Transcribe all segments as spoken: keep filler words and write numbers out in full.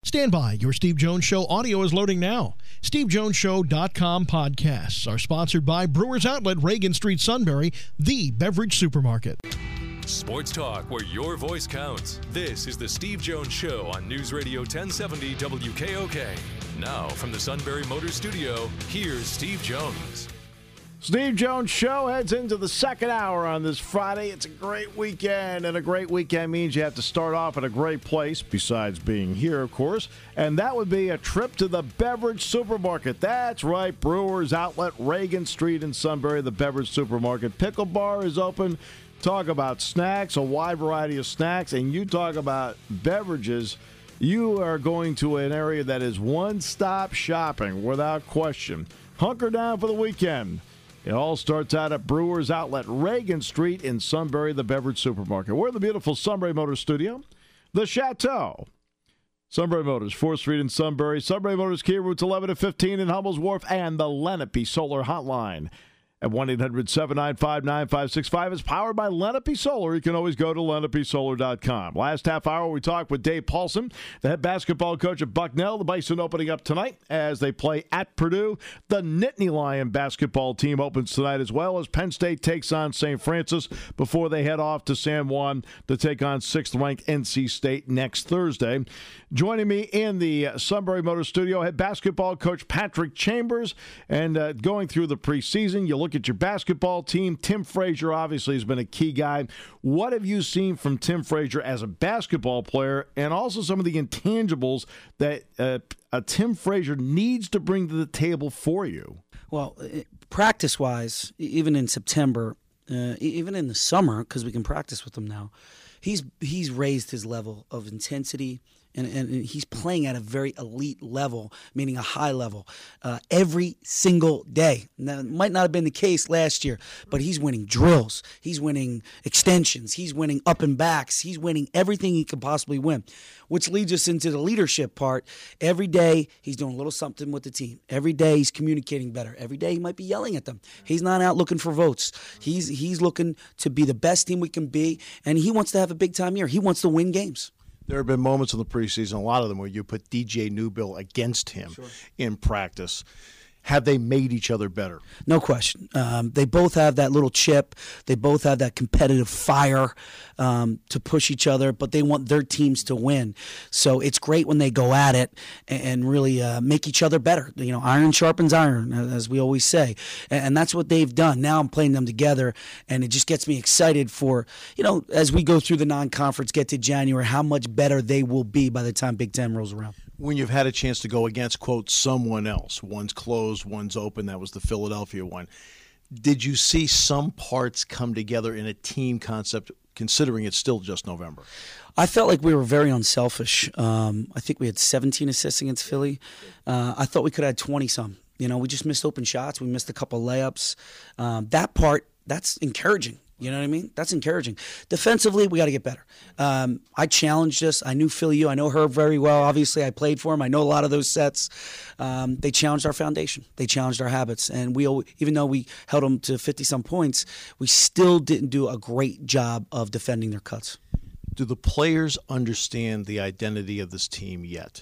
Stand by. Your Steve Jones Show audio is loading now. Steve Jones Show dot com podcasts are sponsored by Brewers Outlet, Reagan Street, Sunbury, the beverage supermarket. Sports talk where your voice counts. This is the Steve Jones Show on News Radio ten seventy W K O K. Now from the Sunbury Motors Studio, here's Steve Jones. Steve Jones Show heads into the second hour on this Friday. It's a great weekend, and a great weekend means you have to start off at a great place, besides being here, of course, and that would be a trip to the beverage supermarket. That's right, Brewers Outlet, Reagan Street in Sunbury, the beverage supermarket. Pickle Bar is open. Talk about snacks, a wide variety of snacks, and you talk about beverages. You are going to an area that is one-stop shopping without question. Hunker down for the weekend. It all starts out at Brewers Outlet, Reagan Street in Sunbury, the beverage supermarket. We're in the beautiful Sunbury Motors studio. The Chateau. Sunbury Motors, fourth Street in Sunbury. Sunbury Motors, Key Routes eleven to fifteen in Hummel's Wharf, and the Lenape Solar Hotline at one eight hundred seven nine five nine five six five is powered by Lenape Solar. You can always go to Lenape Solar dot com. Last half hour, we talked with Dave Paulson, the head basketball coach at Bucknell. The Bison opening up tonight as they play at Purdue. The Nittany Lion basketball team opens tonight as well as Penn State takes on Saint Francis before they head off to San Juan to take on sixth-ranked N C State next Thursday. Joining me in the Sunbury Motor Studio, head basketball coach Patrick Chambers. And uh, going through the preseason, you look at your basketball team. Tim Frazier obviously has been a key guy. What have you seen from Tim Frazier as a basketball player, and also some of the intangibles that uh, a Tim Frazier needs to bring to the table for you? Well, practice-wise, even in September, uh, even in the summer, because we can practice with him now, he's he's raised his level of intensity. And, and he's playing at a very elite level, meaning a high level, uh, every single day. Now, it might not have been the case last year, but he's winning drills. He's winning extensions. He's winning up and backs. He's winning everything he could possibly win, which leads us into the leadership part. Every day, he's doing a little something with the team. Every day, he's communicating better. Every day, he might be yelling at them. He's not out looking for votes. He's, he's looking to be the best team we can be, and he wants to have a big-time year. He wants to win games. There have been moments in the preseason, a lot of them, where you put D J Newbill against him sure. in practice. Have they made each other better? No question. Um, they both have that little chip. They both have that competitive fire um, to push each other, but they want their teams to win. So it's great when they go at it and, and really uh, make each other better. You know, iron sharpens iron, as we always say. And, and that's what they've done. Now I'm playing them together, and it just gets me excited for, you know, as we go through the non-conference, get to January, how much better they will be by the time Big Ten rolls around. When you've had a chance to go against, quote, someone else, one's closed, one's open, that was the Philadelphia one, did you see some parts come together in a team concept, considering it's still just November? I felt like we were very unselfish. Um, I think we had seventeen assists against Philly. Uh, I thought we could have had twenty-some. You know, we just missed open shots. We missed a couple layups. Um, that part, that's encouraging. You know what I mean? That's encouraging. Defensively, we got to get better. Um, I challenged us. I knew Philly U. I know her very well. Obviously, I played for him. I know a lot of those sets. Um, they challenged our foundation. They challenged our habits. And we, even though we held them to fifty-some points, we still didn't do a great job of defending their cuts. Do the players understand the identity of this team yet?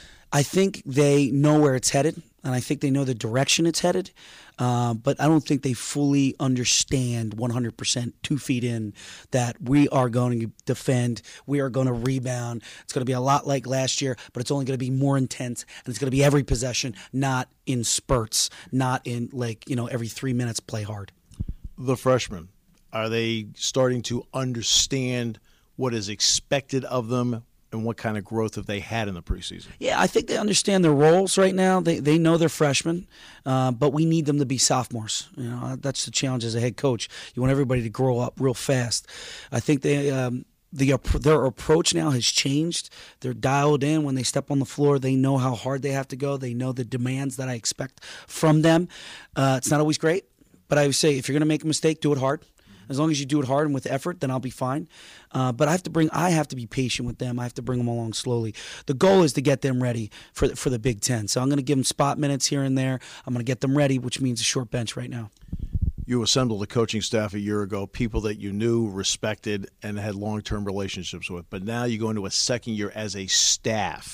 I think they know where it's headed, and I think they know the direction it's headed. Uh, but I don't think they fully understand one hundred percent two feet in that we are going to defend, we are going to rebound. It's going to be a lot like last year, but it's only going to be more intense, and it's going to be every possession, not in spurts, not in, like, you know, every three minutes play hard. The freshmen, are they starting to understand what is expected of them? And what kind of growth have they had in the preseason? Yeah, I think they understand their roles right now. They they know they're freshmen, uh, but we need them to be sophomores. You know, that's the challenge as a head coach. You want everybody to grow up real fast. I think they um, the their approach now has changed. They're dialed in when they step on the floor. They know how hard they have to go. They know the demands that I expect from them. Uh, it's not always great, but I would say if you're going to make a mistake, do it hard. As long as you do it hard and with effort, then I'll be fine. Uh, but I have to bring, I have to be patient with them. I have to bring them along slowly. The goal is to get them ready for the, for the Big Ten. So I'm going to give them spot minutes here and there. I'm going to get them ready, which means a short bench right now. You assembled a coaching staff a year ago, people that you knew, respected, and had long-term relationships with. But now you go into a second year as a staff.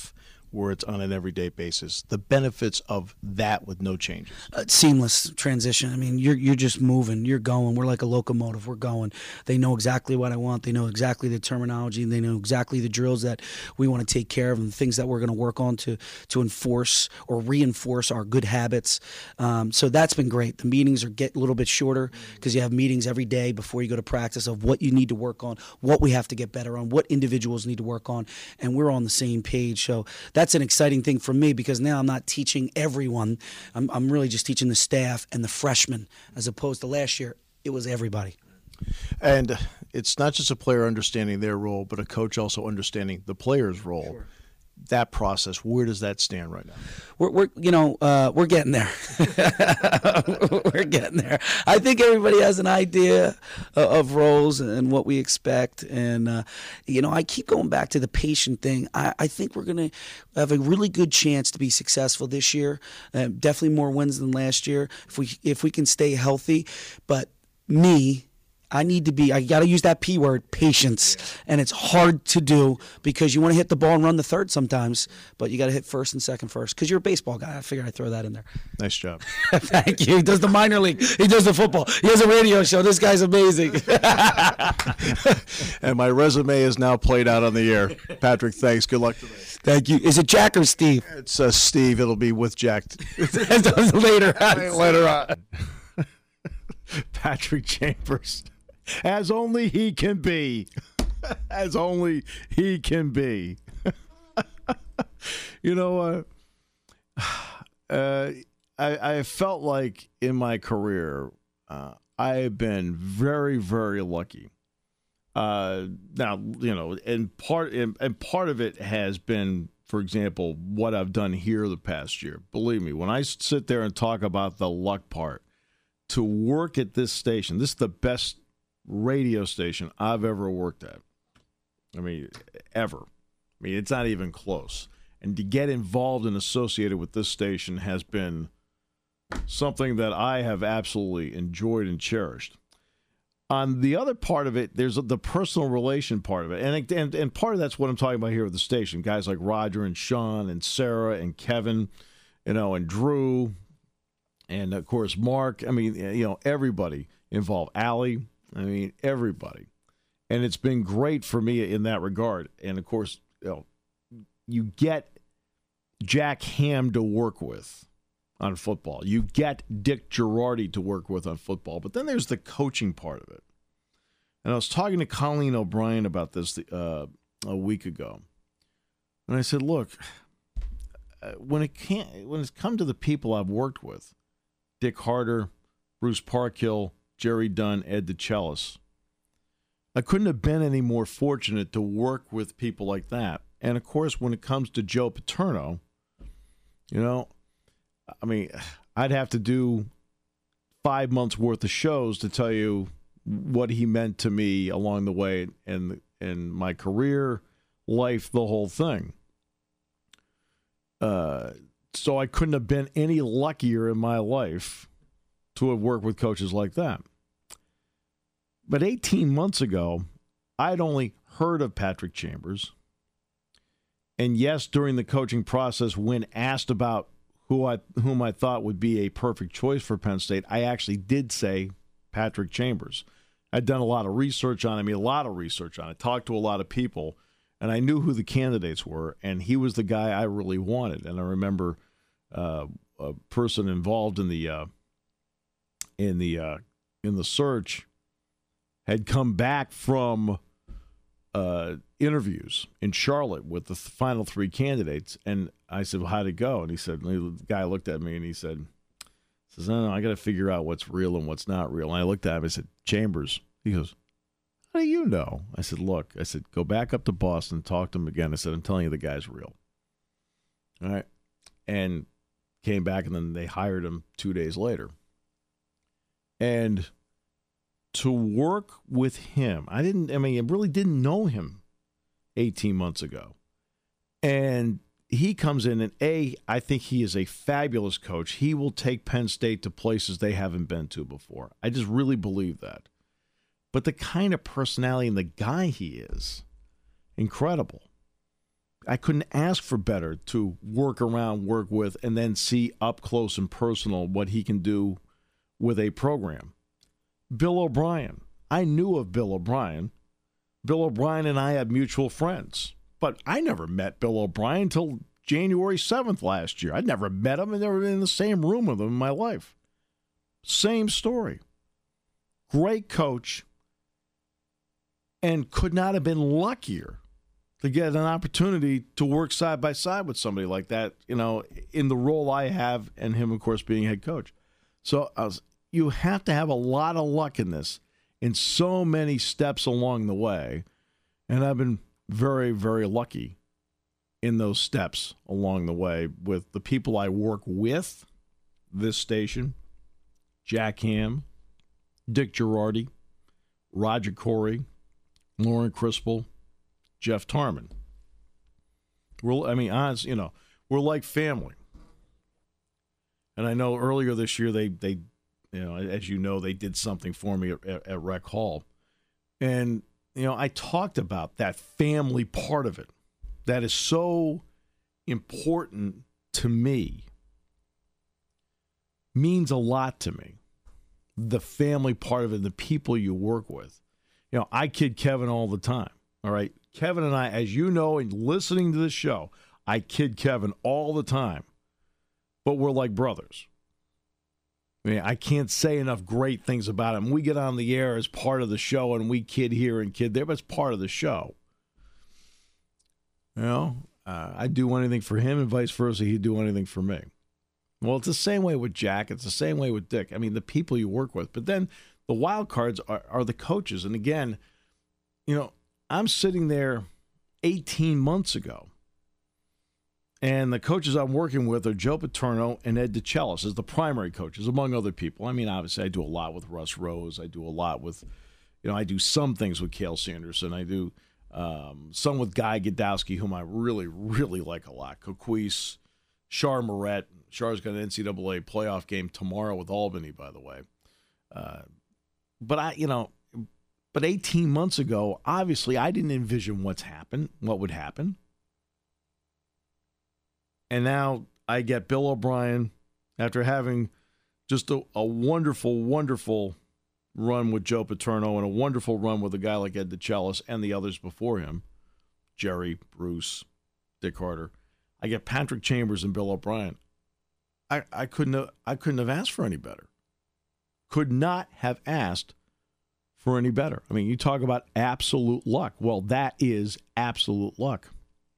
where it's on an everyday basis, the benefits of that with no changes? Uh, seamless transition. I mean, you're you're just moving. You're going. We're like a locomotive. We're going. They know exactly what I want. They know exactly the terminology. They know exactly the drills that we want to take care of and the things that we're going to work on to to enforce or reinforce our good habits. Um, so that's been great. The meetings are get a little bit shorter because you have meetings every day before you go to practice of what you need to work on, what we have to get better on, what individuals need to work on, and we're on the same page. So that's an exciting thing for me because now I'm not teaching everyone. I'm, I'm really just teaching the staff and the freshmen as opposed to last year, it was everybody. And it's not just a player understanding their role, but a coach also understanding the player's role. Sure. That process, where does that stand right now? We're, we're you know, uh, we're getting there. We're getting there. I think everybody has an idea of roles and what we expect. And, uh, you know, I keep going back to the patient thing. I, I think we're going to have a really good chance to be successful this year. Uh, definitely more wins than last year if we if we can stay healthy. But me, I need to be, I got to use that P word, patience. And it's hard to do because you want to hit the ball and run the third sometimes, but you got to hit first and second first because you're a baseball guy. I figured I'd throw that in there. Nice job. Thank you. He does the minor league. He does the football. He has a radio show. This guy's amazing. And my resume is now played out on the air. Patrick, thanks. Good luck today. Thank you. Is it Jack or Steve? It's uh, Steve. It'll be with Jack. Later on. Later on. Patrick Chambers. As only he can be. As only he can be. You know, uh, uh, I, I felt like in my career, uh, I have been very, very lucky. Uh, now, you know, and part and, and part of it has been, for example, what I've done here the past year. Believe me, when I sit there and talk about the luck part, to work at this station, this is the best radio station I've ever worked at. I mean, ever. I mean, it's not even close. And to get involved and associated with this station has been something that I have absolutely enjoyed and cherished. On the other part of it, there's the personal relation part of it. And, and, and part of that's what I'm talking about here with the station. Guys like Roger and Sean and Sarah and Kevin, you know, and Drew, and, of course, Mark. I mean, you know, everybody involved. Allie. I mean, everybody. And it's been great for me in that regard. And, of course, you know, you get Jack Ham to work with on football. You get Dick Girardi to work with on football. But then there's the coaching part of it. And I was talking to Colleen O'Brien about this uh, a week ago. And I said, look, when it can't, when it's come to the people I've worked with, Dick Harder, Bruce Parkhill, Jerry Dunn, Ed DeChellis, I couldn't have been any more fortunate to work with people like that. And, of course, when it comes to Joe Paterno, you know, I mean, I'd have to do five months' worth of shows to tell you what he meant to me along the way and in my career, life, the whole thing. Uh, so I couldn't have been any luckier in my life to have worked with coaches like that. But eighteen months ago, I'd only heard of Patrick Chambers. And yes, during the coaching process, when asked about who I whom I thought would be a perfect choice for Penn State, I actually did say Patrick Chambers. I'd done a lot of research on him, I mean, a lot of research on it, talked to a lot of people, and I knew who the candidates were, and he was the guy I really wanted. And I remember uh, a person involved in the uh, in the uh, in the search had come back from uh, interviews in Charlotte with the th- final three candidates, and I said, well, how'd it go? And he said, and the guy looked at me and he said, says, no, no, I got to figure out what's real and what's not real. And I looked at him, I said, Chambers. He goes, how do you know? I said, look, I said, go back up to Boston, talk to him again. I said, I'm telling you, the guy's real. All right. And came back, and then they hired him two days later. And to work with him, I didn't, I mean, I really didn't know him eighteen months ago. And he comes in, and A, I think he is a fabulous coach. He will take Penn State to places they haven't been to before. I just really believe that. But the kind of personality and the guy he is, incredible. I couldn't ask for better to work around, work with, and then see up close and personal what he can do with a program. Bill O'Brien. I knew of Bill O'Brien. Bill O'Brien and I had mutual friends, but I never met Bill O'Brien until January seventh last year. I'd never met him and never been in the same room with him in my life. Same story. Great coach, and could not have been luckier to get an opportunity to work side by side with somebody like that, you know, in the role I have, and him, of course, being head coach. So I was, you have to have a lot of luck in this, in so many steps along the way, and I've been very, very lucky in those steps along the way with the people I work with, this station, Jack Ham, Dick Girardi, Roger Corey, Lauren Crispell, Jeff Tarman. We're, I mean, honest, you know, we're like family. And I know earlier this year they, they, you know, as you know, they did something for me at, at, at Rec Hall. And, you know, I talked about that family part of it that is so important to me, means a lot to me. The family part of it, the people you work with. You know, I kid Kevin all the time, all right? Kevin and I, as you know, and listening to this show, I kid Kevin all the time, but we're like brothers. I mean, I can't say enough great things about him. We get on the air as part of the show, and we kid here and kid there, but it's part of the show. You know, uh, I'd do anything for him, and vice versa, he'd do anything for me. Well, it's the same way with Jack. It's the same way with Dick. I mean, the people you work with. But then the wild cards are, are the coaches. And again, you know, I'm sitting there eighteen months ago, and the coaches I'm working with are Joe Paterno and Ed DeChellis as the primary coaches, among other people. I mean, obviously, I do a lot with Russ Rose. I do a lot with, you know, I do some things with Cale Sanderson. I do um, some with Guy Godowski, whom I really, really like a lot. Coquise, Char Moret. Char's got an N C double A playoff game tomorrow with Albany, by the way. Uh, but I, you know, but eighteen months ago, obviously, I didn't envision what's happened, what would happen. And now I get Bill O'Brien after having just a, a wonderful, wonderful run with Joe Paterno and a wonderful run with a guy like Ed DeChellis and the others before him, Jerry, Bruce, Dick Harder. I get Patrick Chambers and Bill O'Brien. I, I couldn't have, I couldn't have asked for any better. Could not have asked for any better. I mean, you talk about absolute luck. Well, that is absolute luck.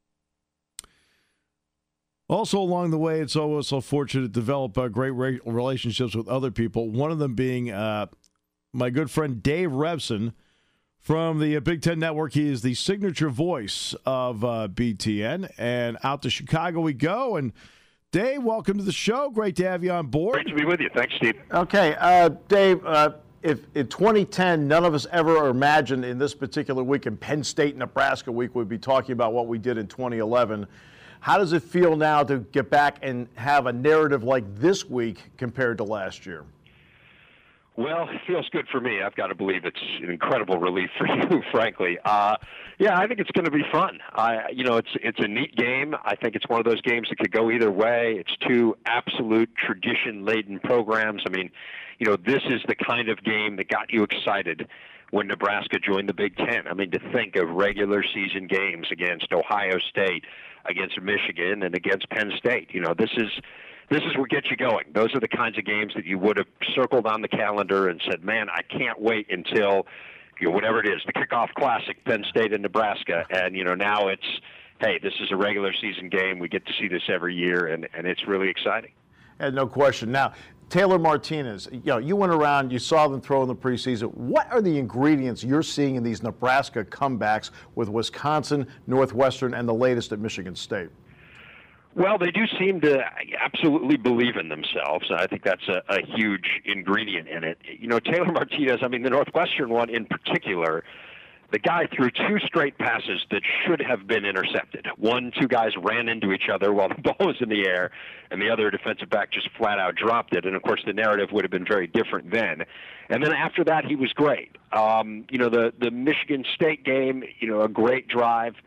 Also, along the way, it's always so fortunate to develop uh, great re- relationships with other people. One of them being uh, my good friend Dave Revson from the Big Ten Network. He is the signature voice of uh, B T N. And out to Chicago we go. And Dave, welcome to the show. Great to have you on board. Great to be with you. Thanks, Steve. Okay, uh, Dave, uh, if in twenty ten, none of us ever imagined in this particular week, in Penn State, Nebraska week, we'd be talking about what we did in twenty eleven. How does it feel now to get back and have a narrative like this week compared to last year? Well, it feels good for me. I've got to believe it's an incredible relief for you, frankly. Uh, yeah, I think it's going to be fun. I, you know, it's it's a neat game. I think it's one of those games that could go either way. It's two absolute tradition-laden programs. I mean, you know, this is the kind of game that got you excited when Nebraska joined the Big Ten. I mean, to think of regular season games against Ohio State, against Michigan, and against Penn State. You know, this is this is what gets you going. Those are the kinds of games that you would have circled on the calendar and said, man, I can't wait until, you know, whatever it is, the kickoff classic, Penn State and Nebraska. And, you know, now it's, hey, this is a regular season game. We get to see this every year, and, and it's really exciting. And no question. Now, Taylor Martinez, you know, you went around, you saw them throw in the preseason. What are the ingredients you're seeing in these Nebraska comebacks with Wisconsin, Northwestern, and the latest at Michigan State? Well, they do seem to absolutely believe in themselves. I think that's a, a huge ingredient in it. You know, Taylor Martinez, I mean, the Northwestern one in particular, the guy threw two straight passes that should have been intercepted. One, two guys ran into each other while the ball was in the air, and the other defensive back just flat out dropped it. And, of course, the narrative would have been very different then. And then after that, he was great. Um, you know, the, the Michigan State game, you know, a great drive.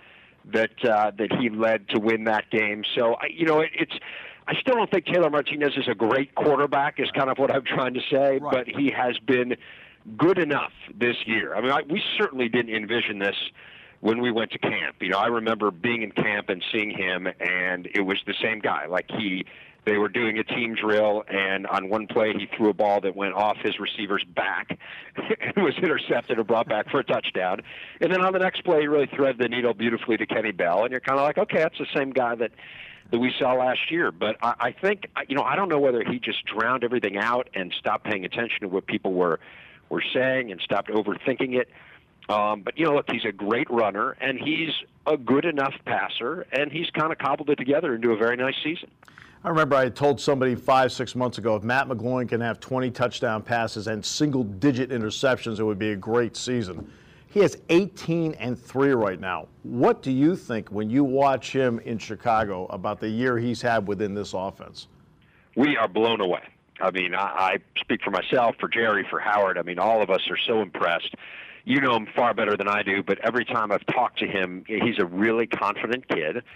that uh, that he led to win that game. So, you know, it, it's I still don't think Taylor Martinez is a great quarterback, is kind of what I'm trying to say, right. But he has been good enough this year. I mean, I, we certainly didn't envision this when we went to camp. You know, I remember being in camp and seeing him, and it was the same guy. Like he, they were doing a team drill, and on one play he threw a ball that went off his receiver's back and was intercepted and brought back for a touchdown. And then on the next play, he really threaded the needle beautifully to Kenny Bell, and you're kind of like, okay, that's the same guy that that we saw last year. But I, I think, you know, I don't know whether he just drowned everything out and stopped paying attention to what people were were saying and stopped overthinking it. Um, but, you know, look, he's a great runner, and he's a good enough passer, and he's kind of cobbled it together into a very nice season. I remember I told somebody five, six months ago, if Matt McGloin can have twenty touchdown passes and single-digit interceptions, it would be a great season. He has eighteen and three right now. What do you think when you watch him in Chicago about the year he's had within this offense? We are blown away. I mean, I, I speak for myself, for Jerry, for Howard. I mean, all of us are so impressed. You know him far better than I do, but every time I've talked to him, he's a really confident kid.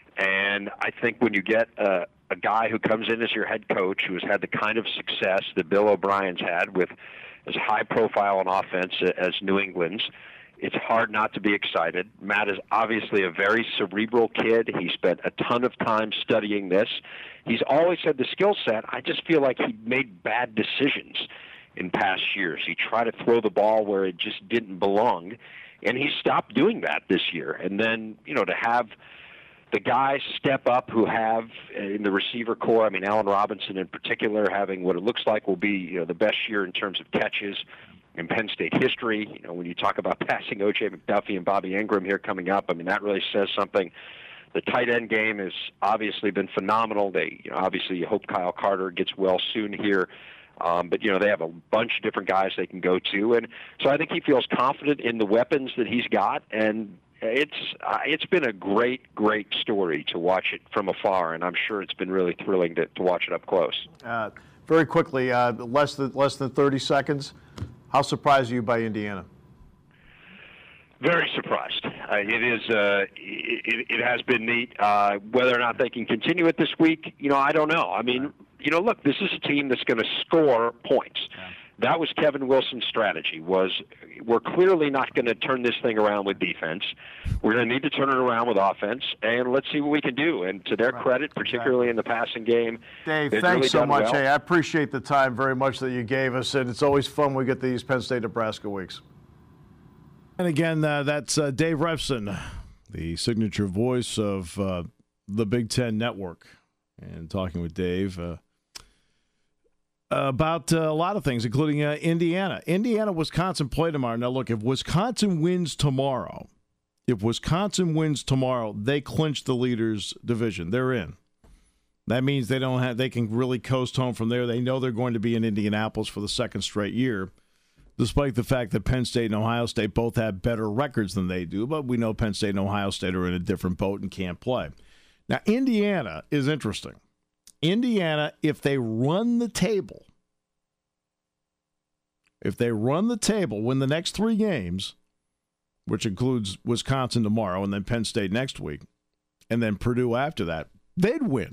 And I think when you get a, a guy who comes in as your head coach, who has had the kind of success that Bill O'Brien's had with as high profile on offense as New England's, it's hard not to be excited. Matt is obviously a very cerebral kid. He spent a ton of time studying this. He's always had the skill set. I just feel like he made bad decisions in past years. He tried to throw the ball where it just didn't belong, and he stopped doing that this year. And then, you know, to have the guys step up who have in the receiver core, I mean, Allen Robinson in particular, having what it looks like will be, you know, the best year in terms of catches in Penn State history. You know, when you talk about passing O J McDuffie and Bobby Ingram here coming up, I mean, that really says something. The tight end game has obviously been phenomenal. They, you know, obviously you hope Kyle Carter gets well soon here. Um, but, you know, they have a bunch of different guys they can go to. And so I think he feels confident in the weapons that he's got. And it's uh, it's been a great, great story to watch it from afar. And I'm sure it's been really thrilling to, to watch it up close. Uh, very quickly, uh, less than less than thirty seconds. How surprised are you by Indiana? Very surprised. Uh, it is. Uh, it, it has been neat. Uh, whether or not they can continue it this week, you know, I don't know. I mean, you know, look, this is a team that's going to score points. Yeah. That was Kevin Wilson's strategy. Was we're clearly not going to turn this thing around with defense. We're going to need to turn it around with offense, and let's see what we can do. And to their right. credit, particularly exactly. in the passing game, Dave, thanks really so much. Well. Hey, I appreciate the time very much that you gave us, and it's always fun when we get these Penn State Nebraska weeks. And again, uh, that's uh, Dave Revson, the signature voice of uh, the Big Ten Network, and talking with Dave uh, about uh, a lot of things, including uh, Indiana. Indiana, Wisconsin play tomorrow. Now, look, if Wisconsin wins tomorrow, if Wisconsin wins tomorrow, they clinch the leaders' division. They're in. That means they don't have. They can really coast home from there. They know they're going to be in Indianapolis for the second straight year, despite the fact that Penn State and Ohio State both have better records than they do. But we know Penn State and Ohio State are in a different boat and can't play. Now, Indiana is interesting. Indiana, if they run the table, if they run the table, win the next three games, which includes Wisconsin tomorrow and then Penn State next week, and then Purdue after that, they'd win.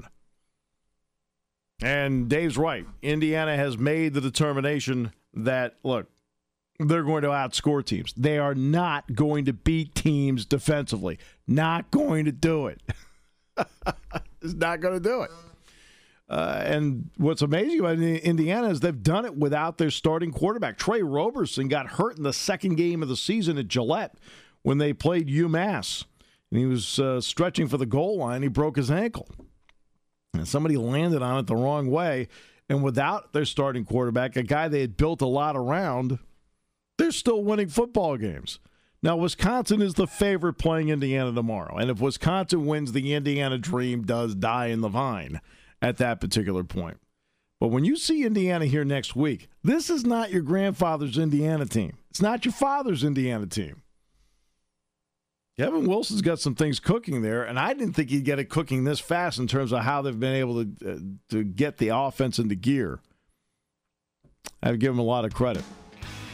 And Dave's right. Indiana has made the determination that, look, they're going to outscore teams. They are not going to beat teams defensively. Not going to do it. It's not going to do it. Uh, and what's amazing about Indiana is they've done it without their starting quarterback. Trey Roberson got hurt in the second game of the season at Gillette when they played UMass. And he was uh, stretching for the goal line. He broke his ankle. And somebody landed on it the wrong way. And without their starting quarterback, a guy they had built a lot around, they're still winning football games. Now, Wisconsin is the favorite playing Indiana tomorrow. And if Wisconsin wins, the Indiana dream does die in the vine at that particular point. But when you see Indiana here next week, this is not your grandfather's Indiana team. It's not your father's Indiana team. Kevin Wilson's got some things cooking there, and I didn't think he'd get it cooking this fast in terms of how they've been able to, uh, to get the offense into gear. I give him a lot of credit.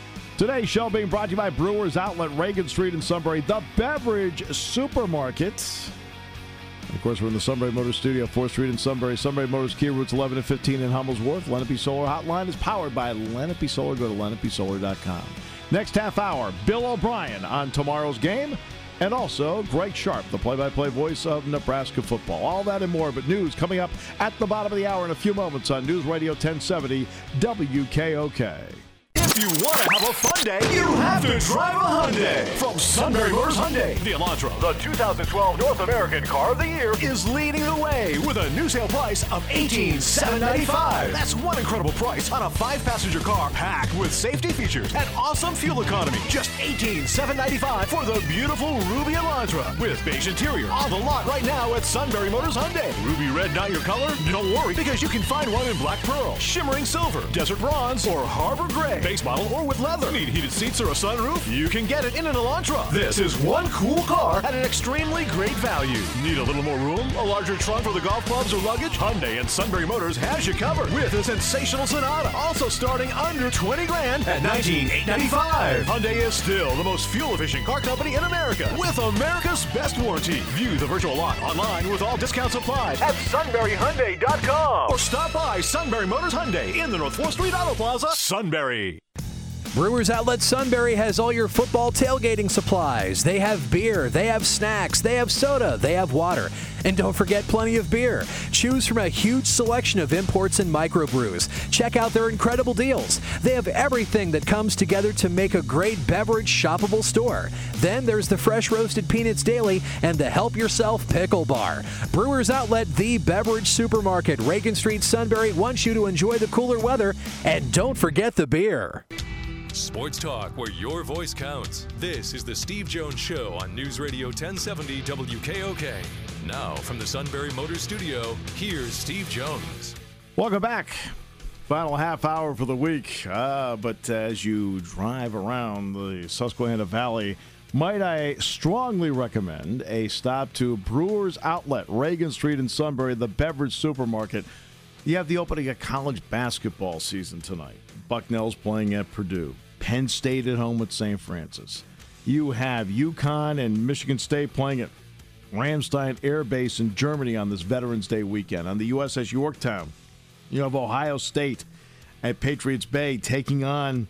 Today's show being brought to you by Brewers Outlet, Reagan Street in Sunbury, the beverage supermarket. And of course, we're in the Sunbury Motors studio, fourth Street in Sunbury. Sunbury Motors, Kia routes eleven and fifteen in Hummel's Wharf. Lenape Solar Hotline is powered by Lenape Solar. Go to lenape solar dot com. Next half hour, Bill O'Brien on tomorrow's game. And also Greg Sharp, the play-by-play voice of Nebraska football. All that and more, but news coming up at the bottom of the hour in a few moments on News Radio ten seventy W K O K. If you want to have a fun day, you have to drive a Hyundai. From Sunbury Motors Hyundai, the Elantra, the two thousand twelve North American Car of the Year, is leading the way with a new sale price of eighteen thousand seven hundred ninety-five dollars. That's one incredible price on a five-passenger car packed with safety features and awesome fuel economy. Just eighteen thousand seven hundred ninety-five dollars for the beautiful Ruby Elantra with beige interior on the lot right now at Sunbury Motors Hyundai. Ruby red not your color? Don't worry, because you can find one in black pearl, shimmering silver, desert bronze, or harbor gray. Base model or with leather. Need heated seats or a sunroof? You can get it in an Elantra. This is one cool car at an extremely great value. Need a little more room? A larger trunk for the golf clubs or luggage? Hyundai and Sunbury Motors has you covered with a sensational Sonata. Also starting under twenty grand at nineteen thousand eight hundred ninety-five dollars. Hyundai is still the most fuel-efficient car company in America with America's best warranty. View the virtual lot online with all discounts applied at sunbury hyundai dot com or stop by Sunbury Motors Hyundai in the North fourth Street Auto Plaza, Sunbury. Brewers Outlet Sunbury has all your football tailgating supplies. They have beer, they have snacks, they have soda, they have water. And don't forget plenty of beer. Choose from a huge selection of imports and microbrews. Check out their incredible deals. They have everything that comes together to make a great beverage shoppable store. Then there's the fresh roasted peanuts daily and the help yourself pickle bar. Brewers Outlet, the beverage supermarket, Reagan Street, Sunbury, wants you to enjoy the cooler weather. And don't forget the beer. Sports talk where your voice counts. This is the Steve Jones Show on News Radio ten seventy W K O K. Now from the Sunbury Motors studio, here's Steve Jones. Welcome back. Final half hour for the week. Uh, but as you drive around the Susquehanna Valley, might I strongly recommend a stop to Brewers Outlet, Reagan Street in Sunbury, the beverage supermarket. You have the opening of college basketball season tonight. Bucknell's playing at Purdue. Penn State at home with Saint Francis. You have UConn and Michigan State playing at Ramstein Air Base in Germany on this Veterans Day weekend. On the U S S Yorktown, you have Ohio State at Patriots Bay taking on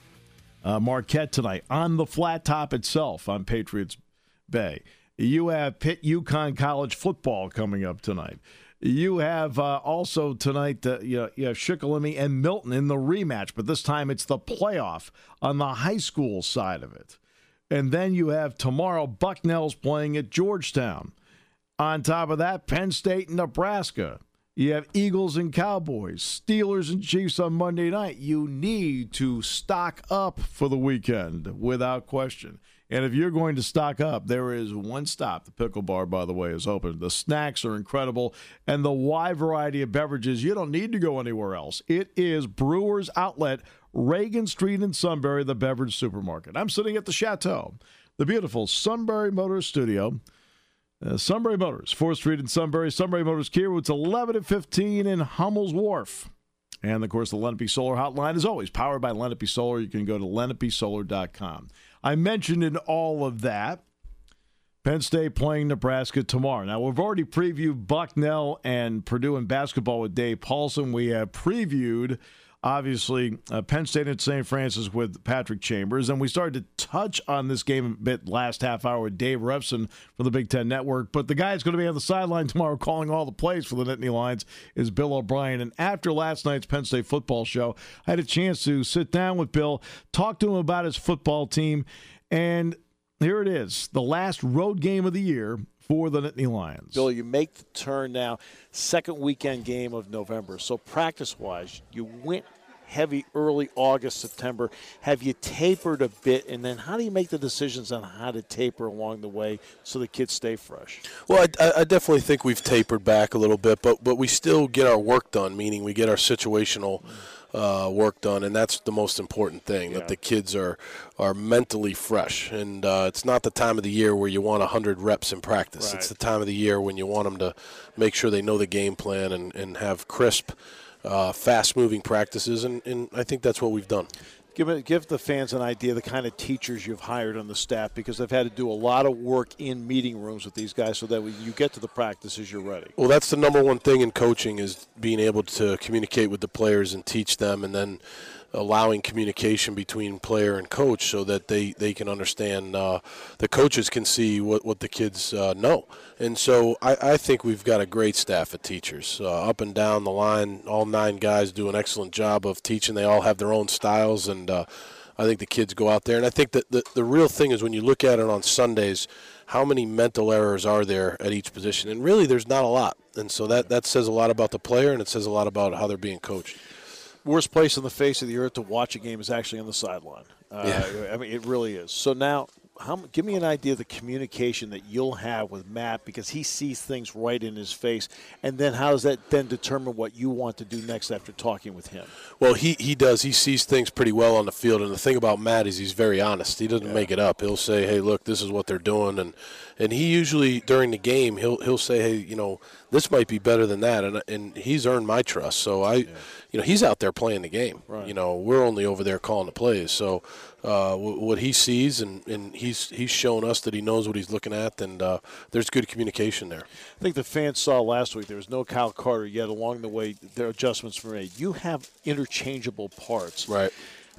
uh, Marquette tonight on the flat top itself on Patriots Bay. You have Pitt UConn college football coming up tonight. You have uh, also tonight, uh, you, know, you have Shikellamy and Milton in the rematch, but this time it's the playoff on the high school side of it. And then you have tomorrow Bucknell's playing at Georgetown. On top of that, Penn State and Nebraska. You have Eagles and Cowboys, Steelers and Chiefs on Monday night. You need to stock up for the weekend without question. And if you're going to stock up, there is one stop. The pickle bar, by the way, is open. The snacks are incredible. And the wide variety of beverages, you don't need to go anywhere else. It is Brewers Outlet, Reagan Street in Sunbury, the beverage supermarket. I'm sitting at the Chateau, the beautiful Sunbury Motors studio. Uh, Sunbury Motors, fourth Street in Sunbury. Sunbury Motors Kia routes eleven and fifteen in Hummel's Wharf. And, of course, the Lenape Solar Hotline is always powered by Lenape Solar. You can go to lenape solar dot com. I mentioned in all of that, Penn State playing Nebraska tomorrow. Now, we've already previewed Bucknell and Purdue in basketball with Dave Paulson. We have previewed, obviously, uh, Penn State and Saint Francis with Patrick Chambers. And we started to touch on this game a bit last half hour with Dave Refson from the Big Ten Network. But the guy who's going to be on the sideline tomorrow calling all the plays for the Nittany Lions is Bill O'Brien. And after last night's Penn State football show, I had a chance to sit down with Bill, talk to him about his football team. And here it is, the last road game of the year for the Nittany Lions. Bill, you make the turn now, second weekend game of November. So practice-wise, you went heavy early August, September. Have you tapered a bit? And then how do you make the decisions on how to taper along the way so the kids stay fresh? Well, I, I definitely think we've tapered back a little bit, but, but we still get our work done, meaning we get our situational uh, work done, and that's the most important thing, yeah. that the kids are, are mentally fresh. And uh, it's not the time of the year where you want one hundred reps in practice. Right. It's the time of the year when you want them to make sure they know the game plan and, and have crisp, Uh, fast-moving practices, and, and I think that's what we've done. Give it, give the fans an idea of the kind of teachers you've hired on the staff, because they've had to do a lot of work in meeting rooms with these guys so that when you get to the practices, you're ready. Well, that's the number one thing in coaching is being able to communicate with the players and teach them, and then allowing communication between player and coach so that they, they can understand, uh, the coaches can see what, what the kids uh, know. And so I, I think we've got a great staff of teachers. Uh, up and down the line, all nine guys do an excellent job of teaching. They all have their own styles, and uh, I think the kids go out there. And I think that the, the real thing is when you look at it on Sundays, how many mental errors are there at each position? And really there's not a lot. And so that, that says a lot about the player, and it says a lot about how they're being coached. Worst place on the face of the earth to watch a game is actually on the sideline. Uh, yeah. I mean, it really is. So now, how, give me an idea of the communication that you'll have with Matt, because he sees things right in his face, and then how does that then determine what you want to do next after talking with him? Well, he, he does. He sees things pretty well on the field, and the thing about Matt is he's very honest. He doesn't yeah. make it up. He'll say, hey, look, this is what they're doing, and and he usually, during the game, he'll he'll say, hey, you know, this might be better than that, and and he's earned my trust. So I, yeah. you know, he's out there playing the game. Right. You know, we're only over there calling the plays. So uh, w- what he sees, and, and he's he's shown us that he knows what he's looking at, and uh, there's good communication there. I think the fans saw last week there was no Kyle Carter yet. Along the way, there are adjustments were made. You have interchangeable parts. Right.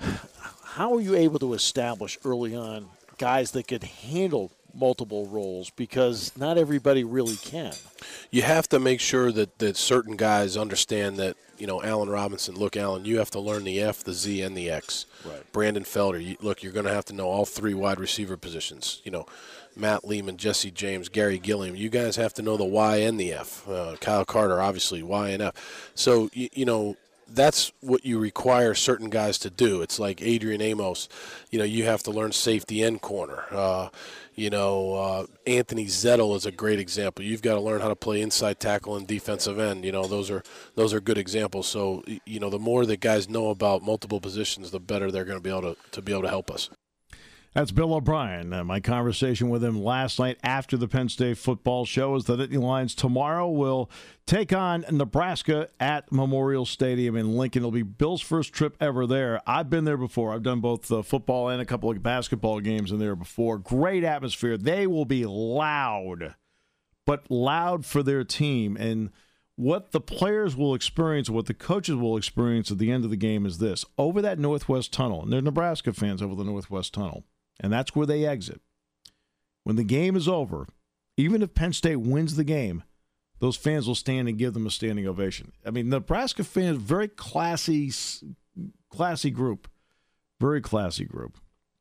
How are you able to establish early on guys that could handle multiple roles, because not everybody really can? You have to make sure that, that certain guys understand that, you know, Allen Robinson, look, Allen, you have to learn the F, the Z, and the X. Right. Brandon Felder, you, look, you're going to have to know all three wide receiver positions. You know, Matt Lehman, Jesse James, Gary Gilliam, you guys have to know the Y and the F. Uh, Kyle Carter, obviously, Y and F. So, you, you know, that's what you require certain guys to do. It's like Adrian Amos, you know, you have to learn safety and corner. Uh, you know, uh, Anthony Zettel is a great example. You've got to learn how to play inside tackle and defensive end. You know, those are those are good examples. So, you know, the more that guys know about multiple positions, the better they're going to be able to, to be able to help us. That's Bill O'Brien. Uh, my conversation with him last night after the Penn State football show is the Nittany Lions tomorrow will take on Nebraska at Memorial Stadium in Lincoln. It'll be Bill's first trip ever there. I've been there before. I've done both uh, football and a couple of basketball games in there before. Great atmosphere. They will be loud, but loud for their team. And what the players will experience, what the coaches will experience at the end of the game is this. Over that Northwest Tunnel, and they're Nebraska fans over the Northwest Tunnel, and that's where they exit. When the game is over, even if Penn State wins the game, those fans will stand and give them a standing ovation. I mean, Nebraska fans, very classy, classy group. Very classy group,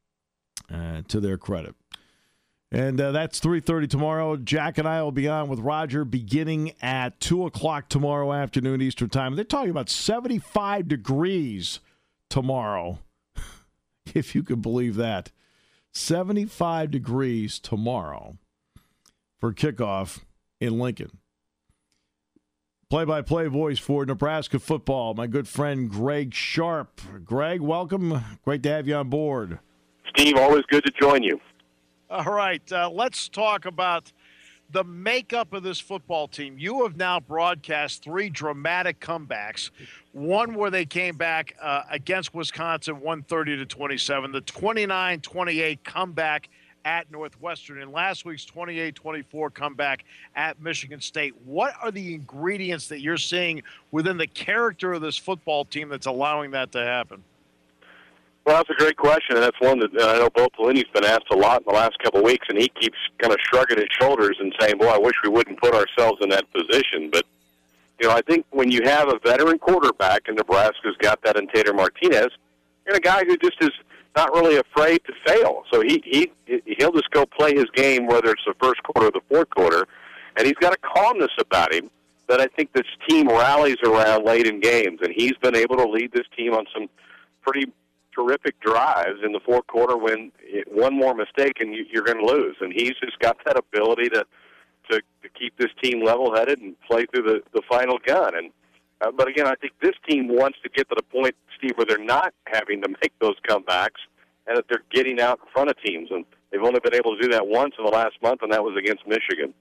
uh, to their credit. And uh, that's three thirty tomorrow. Jack and I will be on with Roger beginning at two o'clock tomorrow afternoon Eastern Time. They're talking about seventy-five degrees tomorrow, if you could believe that. seventy-five degrees tomorrow for kickoff in Lincoln. Play-by-play voice for Nebraska football, my good friend Greg Sharp. Greg, welcome. Great to have you on board. Steve, always good to join you. All right, uh, let's talk about the makeup of this football team. You have now broadcast three dramatic comebacks. One where they came back uh, against Wisconsin, one thirty to twenty-seven. The twenty-nine twenty-eight comeback at Northwestern, and last week's twenty-eight twenty-four comeback at Michigan State. What are the ingredients that you're seeing within the character of this football team that's allowing that to happen? Well, that's a great question, and that's one that uh, I know Bo Pelini's been asked a lot in the last couple of weeks, and he keeps kind of shrugging his shoulders and saying, boy, I wish we wouldn't put ourselves in that position. But, you know, I think when you have a veteran quarterback, and Nebraska's got that in Tater Martinez, and a guy who just is not really afraid to fail. So he, he, he'll just go play his game, whether it's the first quarter or the fourth quarter, and he's got a calmness about him that I think this team rallies around late in games, and he's been able to lead this team on some pretty terrific drives in the fourth quarter when it, one more mistake and you, you're going to lose. And he's just got that ability to, to, to keep this team level-headed and play through the, the final gun. And uh, but, again, I think this team wants to get to the point, Steve, where they're not having to make those comebacks and that they're getting out in front of teams. And they've only been able to do that once in the last month, and that was against Michigan.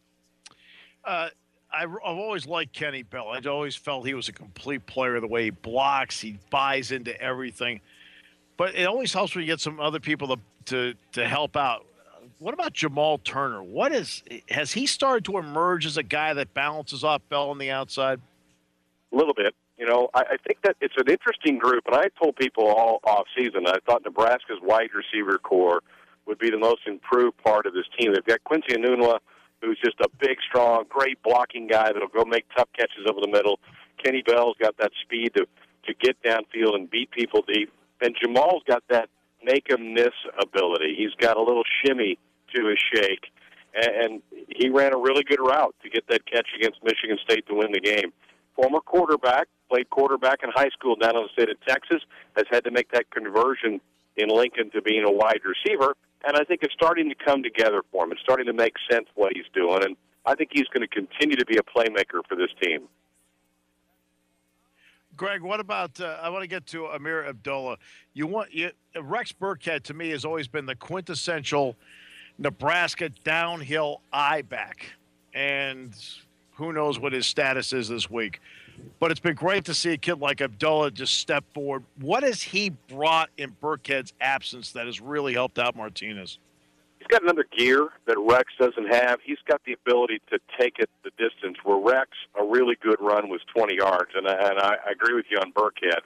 Uh, I've always liked Kenny Bell. I've always felt he was a complete player, the way he blocks, he buys into everything. but it always helps when you get some other people to to, to help out. What about Jamal Turner? What is has he started to emerge as a guy that balances off Bell on the outside? A little bit. You know, I, I think that it's an interesting group, and I told people all off season I thought Nebraska's wide receiver core would be the most improved part of this team. They've got Quincy Enunwa, who's just a big, strong, great blocking guy that'll go make tough catches over the middle. Kenny Bell's got that speed to to get downfield and beat people deep, and Jamal's got that make-em-miss ability. He's got a little shimmy to his shake, and, and he ran a really good route to get that catch against Michigan State to win the game. Former quarterback, played quarterback in high school down in the state of Texas, has had to make that conversion in Lincoln to being a wide receiver, and I think it's starting to come together for him. It's starting to make sense what he's doing, and I think he's going to continue to be a playmaker for this team. Greg, what about? Uh, I want to get to Amir Abdullah. You want you, Rex Burkhead to me has always been the quintessential Nebraska downhill eye back, and who knows what his status is this week. But it's been great to see a kid like Abdullah just step forward. What has he brought in Burkhead's absence that has really helped out Martinez? He's got another gear that Rex doesn't have. He's got the ability to take it the distance where Rex, a really good run was twenty yards. And, and I, I agree with you on Burkhead.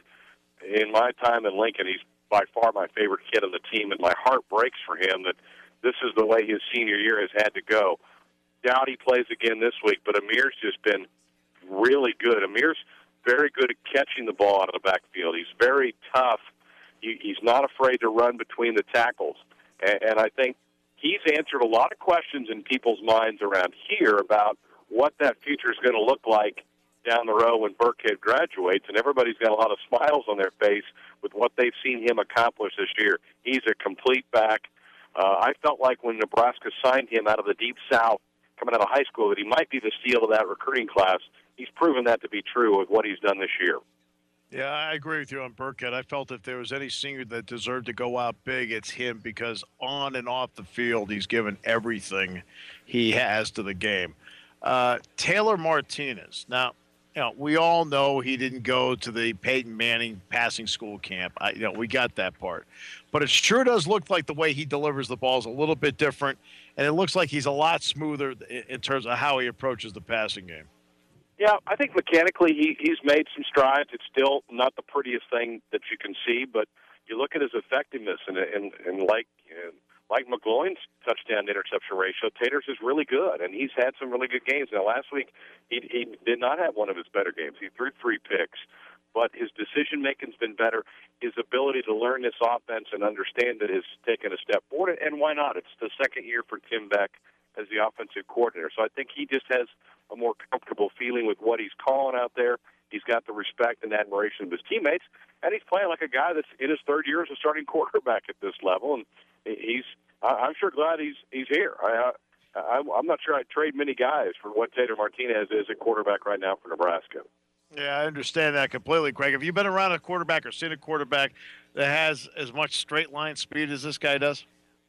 In my time in Lincoln, he's by far my favorite kid on the team, and my heart breaks for him that this is the way his senior year has had to go. Doubt he plays again this week, but Amir's just been really good. Amir's very good at catching the ball out of the backfield. He's very tough. He, he's not afraid to run between the tackles. And, and I think he's answered a lot of questions in people's minds around here about what that future is going to look like down the road when Burkhead graduates, and everybody's got a lot of smiles on their face with what they've seen him accomplish this year. He's a complete back. Uh, I felt like when Nebraska signed him out of the Deep South, coming out of high school, that he might be the steal of that recruiting class. He's proven that to be true with what he's done this year. Yeah, I agree with you on Burkhead. I felt if there was any senior that deserved to go out big, it's him, because on and off the field, he's given everything he has to the game. Uh, Taylor Martinez. Now, you know, we all know he didn't go to the Peyton Manning passing school camp. I, you know, we got that part. But it sure does look like the way he delivers the ball is a little bit different, and it looks like he's a lot smoother in terms of how he approaches the passing game. Yeah, I think mechanically he, he's made some strides. It's still not the prettiest thing that you can see, but you look at his effectiveness, and, and, and like uh, like McGloin's touchdown-interception ratio, Tater's is really good, and he's had some really good games. Now, last week he, he did not have one of his better games. He threw three picks, but his decision-making's been better. His ability to learn this offense and understand it has taken a step forward, and why not? It's the second year for Tim Beck as the offensive coordinator. So I think he just has a more comfortable feeling with what he's calling out there. He's got the respect and admiration of his teammates, and he's playing like a guy that's in his third year as a starting quarterback at this level. And he's, I'm sure glad he's he's here. I, I, I'm not sure I'd trade many guys for what Taylor Martinez is at quarterback right now for Nebraska. Yeah, I understand that completely, Craig. Have you been around a quarterback or seen a quarterback that has as much straight line speed as this guy does?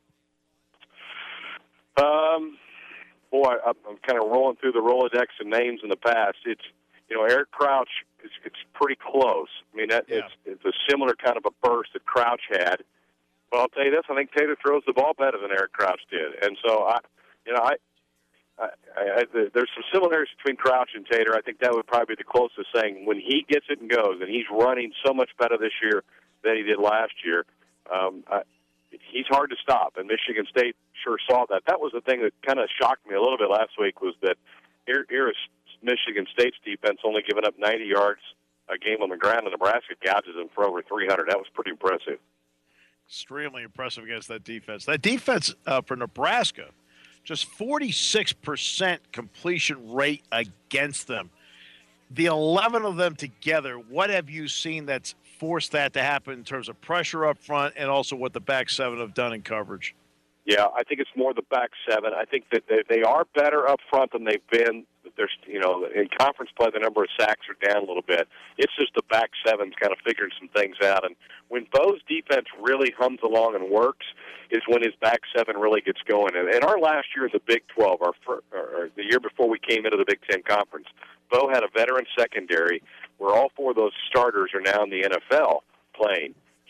Um, boy, I'm kind of rolling through the Rolodex of names in the past. It's, you know, Eric Crouch, it's, it's pretty close. I mean, that, yeah. it's, it's a similar kind of a burst that Crouch had. But I'll tell you this, I think Taylor throws the ball better than Eric Crouch did. And so, I, you know, I, I, I, there's some similarities between Crouch and Tater. I think that would probably be the closest thing. When he gets it and goes, and he's running so much better this year than he did last year, um, I, he's hard to stop, and Michigan State sure saw that. That was the thing that kind of shocked me a little bit last week, was that here, here is Michigan State's defense only giving up ninety yards a game on the ground, and Nebraska gouges them for over three hundred. That was pretty impressive. Extremely impressive against that defense. That defense uh, for Nebraska, just forty-six percent completion rate against them. The eleven of them together, what have you seen that's forced that to happen in terms of pressure up front, and also what the back seven have done in coverage? Yeah, I think it's more the back seven. I think that they, they are better up front than they've been. There's, you know, in conference play, the number of sacks are down a little bit. It's just the back seven's kind of figuring some things out. And when Bo's defense really hums along and works is when his back seven really gets going. And, and our last year in the Big twelve, our or, or the year before we came into the Big Ten Conference, Bo had a veteran secondary where all four of those starters are now in the N F L playing.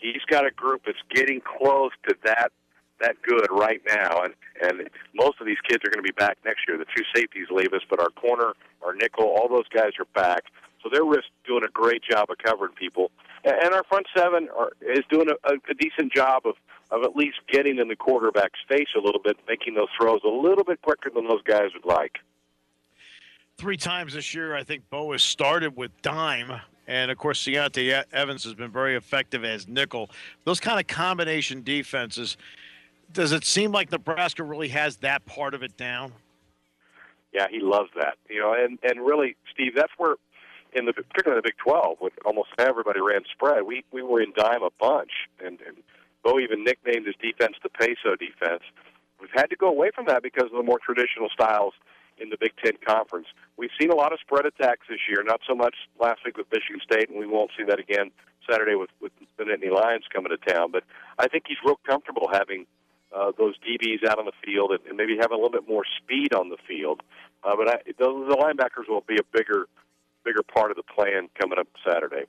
he's got a group that's getting close to that that good right now, and and most of these kids are going to be back next year. The two safeties leave us, but our corner, our nickel, all those guys are back. So they're risk doing a great job of covering people, and, and our front seven are, is doing a, a decent job of of at least getting in the quarterback's face a little bit, making those throws a little bit quicker than those guys would like. Three times this year, I think Bo has started with dime. And, of course, Deontay Evans has been very effective as nickel. Those kind of combination defenses, does it seem like Nebraska really has that part of it down? Yeah, he loves that. You know, and, and really, Steve, that's where, in the particularly in the Big twelve, with almost everybody ran spread, we, we were in dime a bunch. And, and Bo even nicknamed his defense the peso defense. We've had to go away from that because of the more traditional styles in the Big Ten Conference. We've seen a lot of spread attacks this year, not so much last week with Michigan State, and we won't see that again Saturday with, with the Nittany Lions coming to town. But I think he's real comfortable having uh, those D Bs out on the field and, and maybe having a little bit more speed on the field. Uh, but I, the, the linebackers will be a bigger, bigger part of the plan coming up Saturday.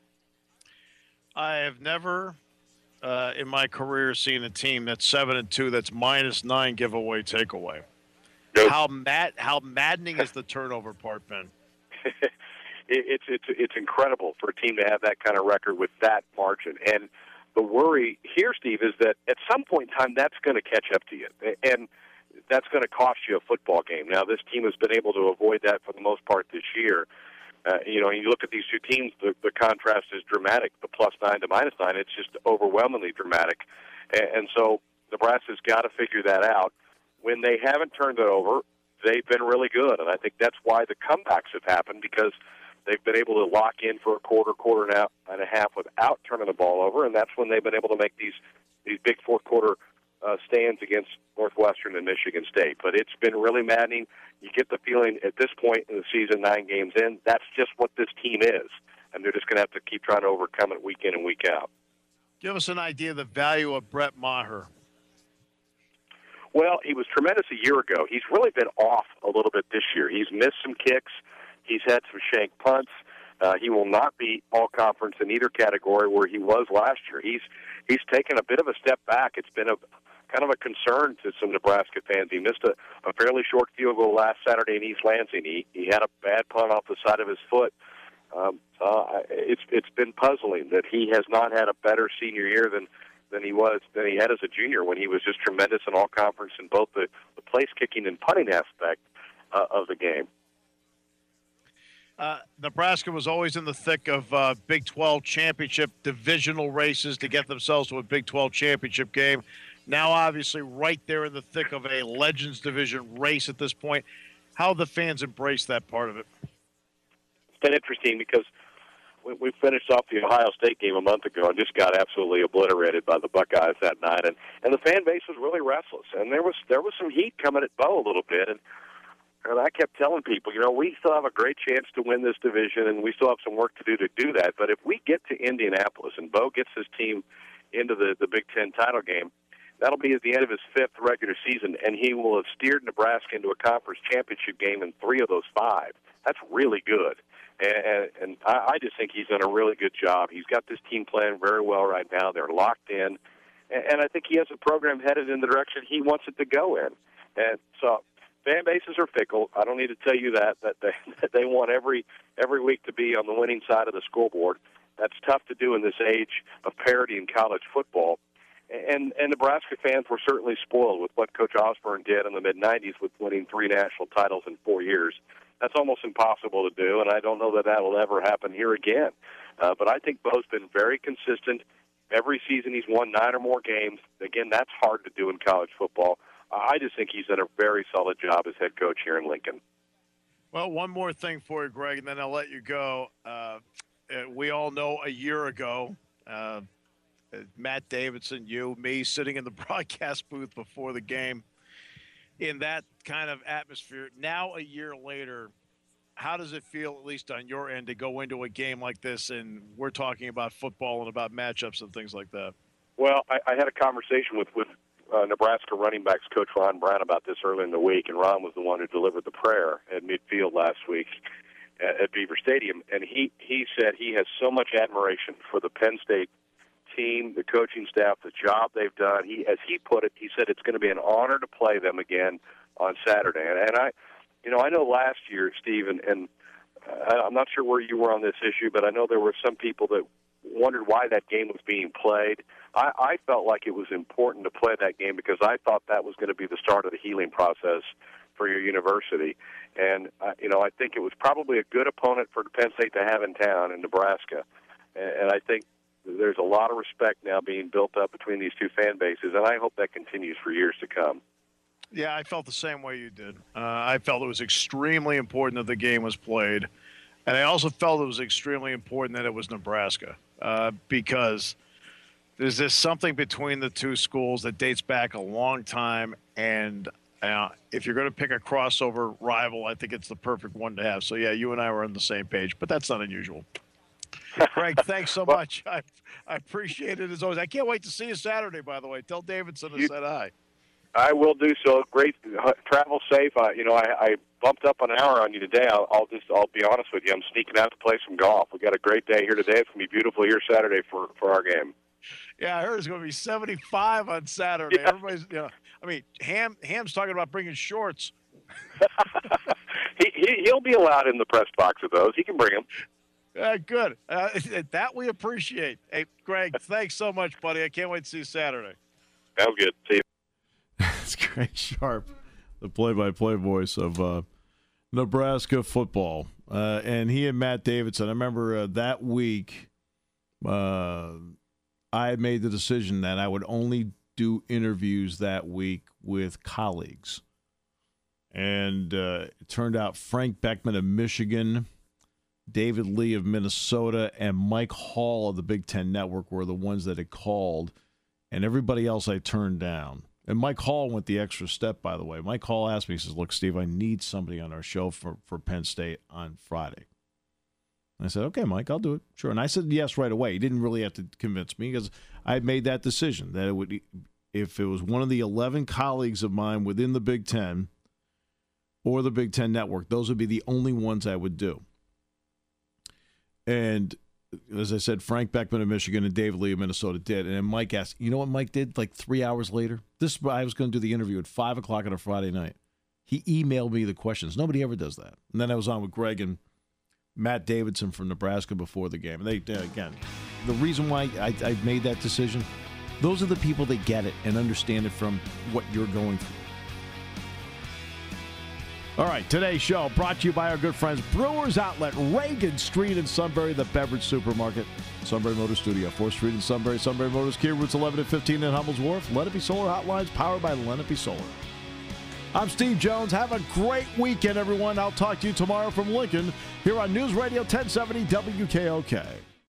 I have never uh, in my career seen a team that's seven and two that's minus nine giveaway takeaway. Nope. How mad? How maddening is the turnover part, Ben? it, it's it's it's incredible for a team to have that kind of record with that margin. And the worry here, Steve, is that at some point in time that's going to catch up to you, and that's going to cost you a football game. Now, this team has been able to avoid that for the most part this year. Uh, you know, you look at these two teams, the, the contrast is dramatic. The plus nine to minus nine, it's just overwhelmingly dramatic. And, and so Nebraska's got to figure that out. When they haven't turned it over, they've been really good, and I think that's why the comebacks have happened, because they've been able to lock in for a quarter, quarter and a half without turning the ball over, and that's when they've been able to make these these big fourth quarter uh, stands against Northwestern and Michigan State. But it's been really maddening. You get the feeling at this point in the season, nine games in, that's just what this team is, and they're just going to have to keep trying to overcome it week in and week out. Give us an idea of the value of Brett Maher. Well, he was tremendous a year ago. He's really been off a little bit this year. He's missed some kicks. He's had some shank punts. Uh, he will not be all-conference in either category where he was last year. He's he's taken a bit of a step back. It's been a kind of a concern to some Nebraska fans. He missed a, a fairly short field goal last Saturday in East Lansing. He he had a bad punt off the side of his foot. Um, uh, it's it's been puzzling that he has not had a better senior year than. than he was than he had as a junior, when he was just tremendous in all conference in both the, the place kicking and punting aspect uh, of the game. Uh, Nebraska was always in the thick of uh, Big twelve championship divisional races to get themselves to a Big twelve championship game. Now, obviously, right there in the thick of a Legends Division race at this point. How have the fans embraced that part of it? It's been interesting because we, we finished off the Ohio State game a month ago and just got absolutely obliterated by the Buckeyes that night, and, and the fan base was really restless. And there was there was some heat coming at Bo a little bit, and and I kept telling people, you know, we still have a great chance to win this division, and we still have some work to do to do that. But if we get to Indianapolis and Bo gets his team into the, the Big Ten title game, that'll be at the end of his fifth regular season, and he will have steered Nebraska into a conference championship game in three of those five. That's really good. And, and I, I just think he's done a really good job. He's got this team playing very well right now. They're locked in. And, and I think he has a program headed in the direction he wants it to go in. And so fan bases are fickle. I don't need to tell you that, that they, that they want every every week to be on the winning side of the scoreboard. That's tough to do in this age of parity in college football. And, and Nebraska fans were certainly spoiled with what Coach Osborne did in the mid nineties with winning three national titles in four years. That's almost impossible to do, and I don't know that that will ever happen here again. Uh, but I think Bo's been very consistent. Every season he's won nine or more games. Again, that's hard to do in college football. I just think he's done a very solid job as head coach here in Lincoln. Well, one more thing for you, Greg, and then I'll let you go. Uh, we all know a year ago, uh, Matt Davidson, you, me, sitting in the broadcast booth before the game, in that kind of atmosphere. Now, a year later, how does it feel, at least on your end, to go into a game like this, and we're talking about football and about matchups and things like that? Well, I, I had a conversation with, with uh, Nebraska running backs coach Ron Brown about this earlier in the week, and Ron was the one who delivered the prayer at midfield last week at, at Beaver Stadium, and he, he said he has so much admiration for the Penn State team, the coaching staff, the job they've done. He, as he put it, he said it's going to be an honor to play them again on Saturday. And, and I, you know, I know last year, Steve, and, and uh, I'm not sure where you were on this issue, but I know there were some people that wondered why that game was being played. I, I felt like it was important to play that game because I thought that was going to be the start of the healing process for your university. And, uh, you know, I think it was probably a good opponent for Penn State to have in town in Nebraska. And, and I think there's a lot of respect now being built up between these two fan bases, and I hope that continues for years to come. Yeah, I felt the same way you did. Uh, I felt it was extremely important that the game was played. And I also felt it was extremely important that it was Nebraska uh, because there's this something between the two schools that dates back a long time. And uh, if you're going to pick a crossover rival, I think it's the perfect one to have. So, yeah, you and I were on the same page, but that's not unusual. Greg, thanks so much. I, I appreciate it as always. I can't wait to see you Saturday, by the way. Tell Davidson I said hi. I will do so. Great, travel safe. Uh, you know, I, I bumped up an hour on you today. I'll, I'll just, I'll be honest with you. I'm sneaking out to play some golf. We got a great day here today. It's gonna be beautiful here Saturday for, for our game. Yeah, I heard it's gonna be seventy-five on Saturday. Yeah. Everybody's, you know, I mean, Ham, Ham's talking about bringing shorts. he, he he'll be allowed in the press box with those. He can bring them. Uh, good. Uh, that we appreciate. Hey, Greg, thanks so much, buddy. I can't wait to see you Saturday. Sounds good. See you. It's Greg Sharp, the play-by-play voice of uh, Nebraska football. Uh, and he and Matt Davidson, I remember uh, that week uh, I had made the decision that I would only do interviews that week with colleagues. And uh, it turned out Frank Beckman of Michigan, David Lee of Minnesota, and Mike Hall of the Big Ten Network were the ones that had called, and everybody else I turned down. And Mike Hall went the extra step, by the way. Mike Hall asked me, he says, look, Steve, I need somebody on our show for, for Penn State on Friday. And I said, okay, Mike, I'll do it. Sure. And I said yes right away. He didn't really have to convince me because I had made that decision that it would, if it was one of the eleven colleagues of mine within the Big Ten or the Big Ten Network, those would be the only ones I would do. And as I said, Frank Beckman of Michigan and David Lee of Minnesota did. And then Mike asked, you know what Mike did like three hours later? This I was going to do the interview at five o'clock on a Friday night. He emailed me the questions. Nobody ever does that. And then I was on with Greg and Matt Davidson from Nebraska before the game. And they, again, the reason why I, I made that decision, those are the people that get it and understand it from what you're going through. All right, today's show brought to you by our good friends Brewers Outlet, Reagan Street in Sunbury, the beverage supermarket, Sunbury Motor Studio, fourth Street in Sunbury, Sunbury Motors, Kia routes eleven and fifteen in Hummel's Wharf, Let It Be Solar Hotlines, powered by Let It Be Solar. I'm Steve Jones. Have a great weekend, everyone. I'll talk to you tomorrow from Lincoln here on News Radio ten seventy W K O K.